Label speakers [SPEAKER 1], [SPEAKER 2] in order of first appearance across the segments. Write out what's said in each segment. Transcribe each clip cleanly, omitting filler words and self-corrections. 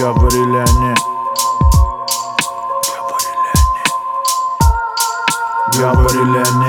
[SPEAKER 1] Говорили они. Говорили они.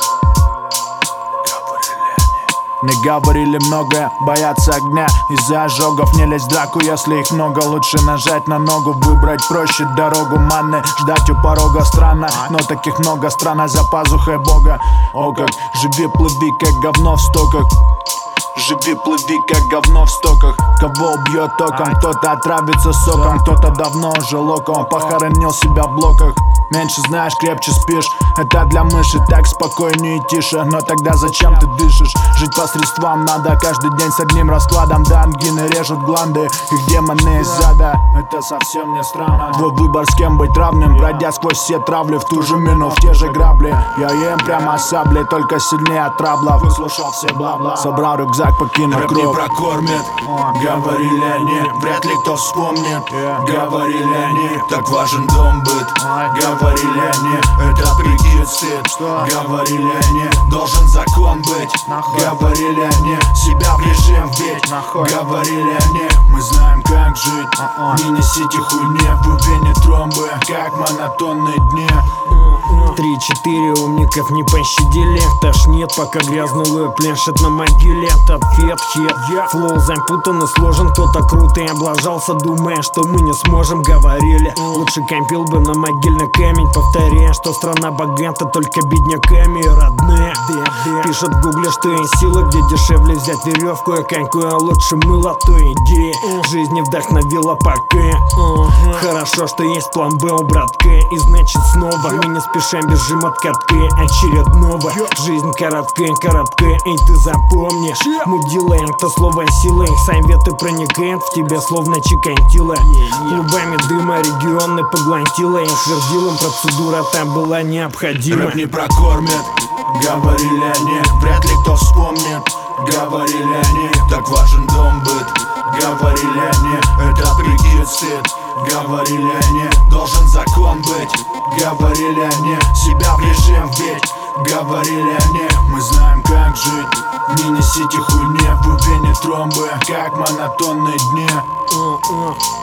[SPEAKER 1] Мне говорили многое, боятся огня. Из-за ожогов не лезь в драку, если их много. Лучше нажать на ногу, выбрать проще дорогу манны. Ждать у порога странно, но таких много. Страна за пазухой Бога. О как, живи, плыви, как говно в стоках. Живи, плыви, как говно в стоках. Кого убьет током, кто-то отравится соком, кто-то давно уже локом похоронил себя в блоках. Меньше знаешь, крепче спишь. Это для мыши, так спокойнее и тише. Но тогда зачем ты дышишь? Жить по средствам надо, каждый день с одним раскладом. Да, ангины режут гланды, их демоны из зада. Это совсем не странно. Твой выбор, с кем быть равным, пройдя сквозь все травли, в ту же мину, в те же грабли. Я ем прямо саблей, только сильнее от трабла. Выслушал все бла-бла, собрал рюкзак, покинул кровь.
[SPEAKER 2] Не прокормят, говорили они, вряд ли кто вспомнит. Говорили они, так важен дом быт. Говорили они, это прикид стыд. Говорили они, должен закон быть. Говорили они, себя в режим вбить. Говорили они, мы знаем как жить. Не несите хуйни, в вене тромбы, как монотонные дни.
[SPEAKER 3] 3-4 умников не пощадили. Тошнит, пока грязнулы пляшет на могиле. Ответ хит, флоу запутан и сложен. Кто-то круто и облажался, думая, что мы не сможем. Говорили, лучше копил бы на могильный камень, повторяя, что страна богата только бедняками. Родные пишут в гугле, что есть сила, где дешевле взять веревку и коньку, а лучше мыло. То идея жизни вдохновила пока. Хорошо, что есть план Б у братка. И значит снова мы не спешим, бежим от катка очередного. Жизнь короткая, и ты запомнишь, мудила это слово сила. Их советы проникают в тебя словно чикантила. Клубами дыма регионы поглотила. Я твердил им, процедура там была необходима.
[SPEAKER 2] Рэп не прокормят, говорили они, вряд ли кто вспомнит. Говорили они, так важен дом быт. Говорили они, это прикид стыд. Говорили они, должен закон быть. Говорили они, себя в режим вбить. Говорили они, мы знаем как жить. Не несите хуйни, в вене тромбы, как монотонные дни.